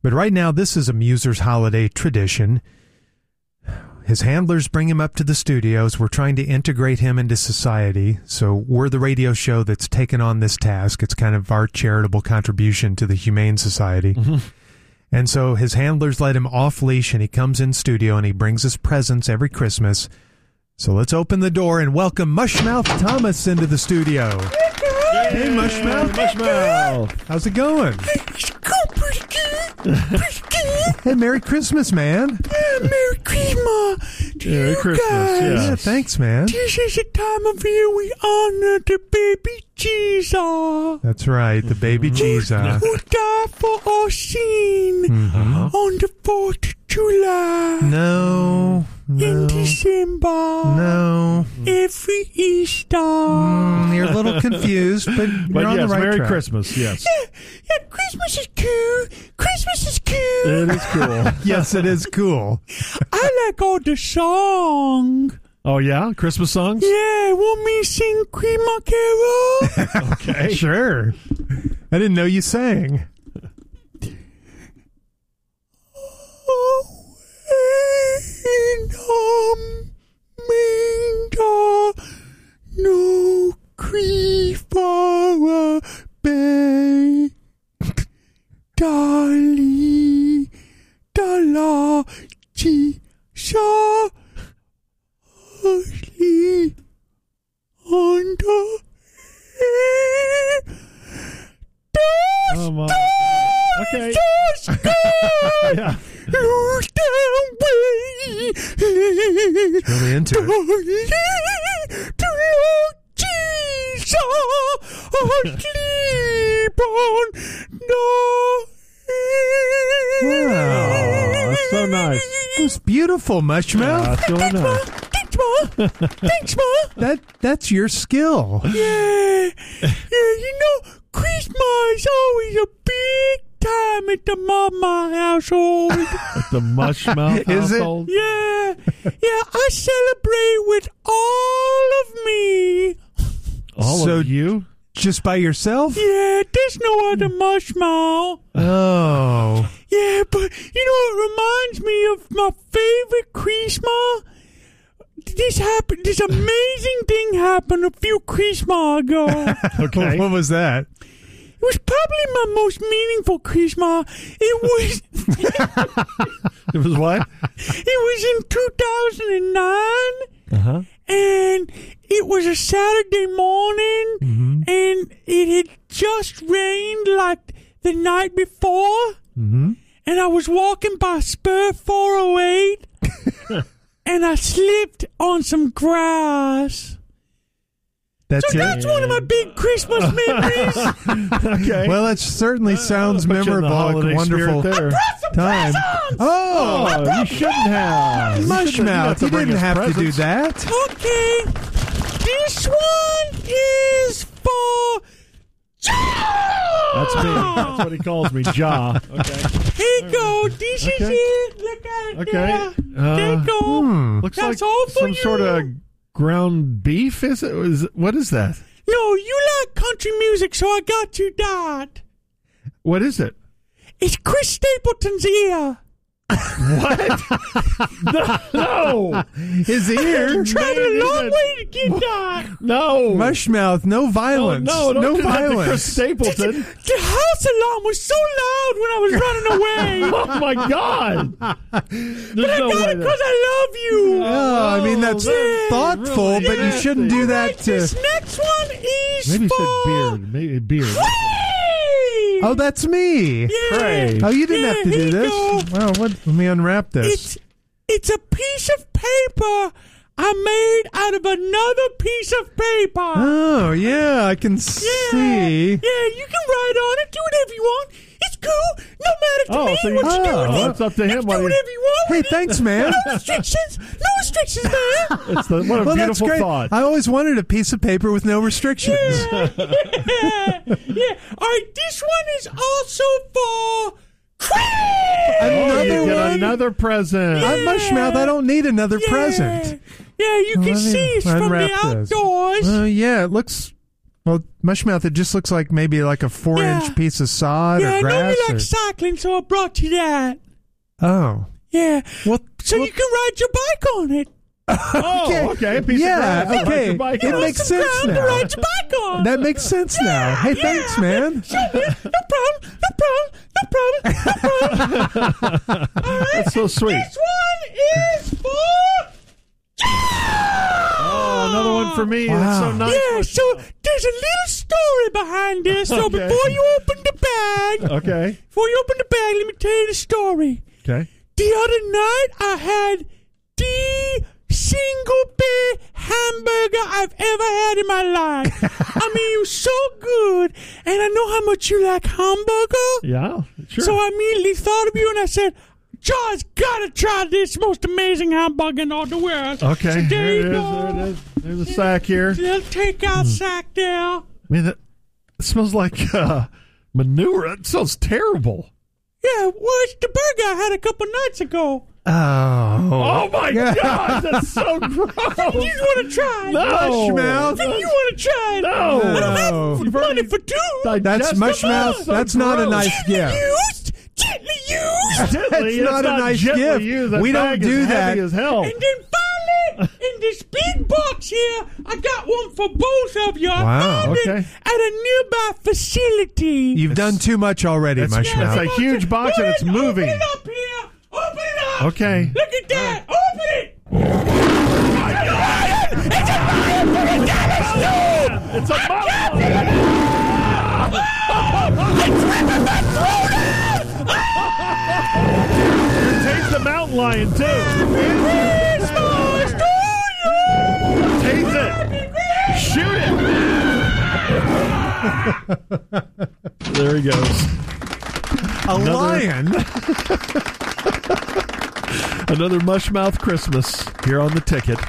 But right now, this is a Muser's holiday tradition. His handlers bring him up to the studios. We're trying to integrate him into society. So we're the radio show that's taken on this task. It's kind of our charitable contribution to the Humane Society. Mm-hmm. And so his handlers let him off leash, and he comes in studio and he brings us presents every Christmas. So let's open the door and welcome Mushmouth Thomas into the studio. Hey, Mushmouth. Mushmouth. How's it going? It's going pretty good. Pretty good. Hey, Merry Christmas, man. Yeah, Merry Christmas to Merry you Christmas, guys. yes. Yeah, thanks, man. This is the time of year we honor the baby Jesus. That's right, the baby Jesus. Who died for our sin on the 4th of July. No. In December. No. Every Easter. You're a little confused, but you're on yes, the right Merry track. Christmas, yes. Yeah, Christmas is cool. Christmas is cool. It is cool. Yes, it is cool. I like all the song. Oh, yeah? Christmas songs? Yeah, want me to sing Christmas Carol? Okay. Sure. I didn't know you sang. No grief for a bay. Dolly, Dollar, Shaw, sleep on the Oh, my. Okay. Yeah. Lose the way. Really into it. To Lord Jesus, sleep on the Wow, that's so nice. It was beautiful, Mushmouth. That's really nice. Thanks, Ma. Thanks, Ma. That's your skill. Yeah, you know, Christmas is always a big time at the Mama household. At the Mushmouth Is it? household? Yeah, I celebrate with all of me. All So- of you? Just by yourself? Yeah, there's no other Mushmouth. Oh. Yeah, but you know, it reminds me of my favorite Christmas. This amazing thing happened a few Christmas ago. Okay. What was that? It was probably my most meaningful Christmas. It was It was what? in 2009. Uh-huh. And it was a Saturday morning, and it had just rained like the night before. Mm-hmm. And I was walking by Spur 408, and I slipped on some grass. That's So it? that's one of my big Christmas memories. Okay. Well, it certainly sounds Put you in the memorable, holiday a wonderful spirit there. time. Oh, Oh, you shouldn't have. Mushmouth, you didn't have to do that. Okay, this one is for That's me. That's what he calls me, Ja. Okay. Here you go. This is Okay. it. Look at it. Okay. There you go. Looks That's like all for some you. sort of ground beef. What is that? No, you like country music, so I got you that. What is it? It's Chris Stapleton's ear. What? No. His ear. Traveled a long way to get that. No. Mushmouth, no violence. No, don't do that to Chris violence. Stapleton. The house alarm was so loud when I was running away. Oh, my God. There's But I no got way it because I love you. Oh, I mean, that's that's thoughtful, really but you shouldn't do that This to... next one is Maybe he for said beard. Maybe beard. Hey! Oh, that's me. Yeah. Pray. Oh, you didn't have to here do you this. go. Well, let me unwrap this. It's a piece of paper I made out of another piece of paper. Oh, yeah, I can see. Yeah, you can write on it. Do whatever you want. It's cool. No matter to me so what you do with it. it's up to him. You can do whatever you want. Hey, with it. thanks, man. No restrictions. No restrictions, man. It's what a Well, that's beautiful great. thought. I always wanted a piece of paper with no restrictions. Yeah. All right, this one is also for Chris. Another you get one? another present. Mushmouth, I don't need another present. Yeah, you can Let me see it's from the unwrap this. outdoors. Yeah, it looks Well, Mushmouth, it just looks like maybe like a 4-inch piece of sod Yeah, or I know grass. you like cycling, so I brought you that. Oh. Yeah. Well, So you can ride your bike on it. Oh, okay. A piece of grass. Yeah, okay. Your bike It on. makes Some sense ground to now. ride your bike on. That makes sense now. Hey, thanks, man. Sure, man. No problem. That's so sweet. This one is for... Oh, another one for me. That's so Wow. nice. Yeah, so there's a little story behind this. So Okay. before you open the bag, Okay. let me tell you the story. Okay. The other night, I had the single best hamburger I've ever had in my life. I mean, it was so good, and I know how much you like hamburger. Yeah. Sure. So I immediately thought of you, and I said, John's gotta try this most amazing hamburger in all the world. Okay. So there There you it is. go. There it is. There's a sack here. Little takeout sack there. I mean, that it smells like manure. It smells terrible. Yeah, where's the burger I had a couple nights ago? Oh. Oh, my God. That's so gross. You want to try? No. Mushmouth. You want to try? No. I don't No. have money for two. That's Digestible. Mushmouth. So That's not a gross. nice gift. Gently used. Gently, That's it's not a nice gently gift. used. That We don't bag do is that. heavy as hell. And then finally, in this big box here, I got one for both of you. Wow, I found okay. it at a nearby facility. You've done too much already, It's Mushmouth. a huge box and it's Go ahead, moving. Open it up here. Open it up. Okay. Look at that. Open it. It's a lion from a dinosaur. It's a mountain. Taste the mountain lion, too. Taste it. Shoot it. There he goes. lion. Another Mushmouth Christmas here on the ticket.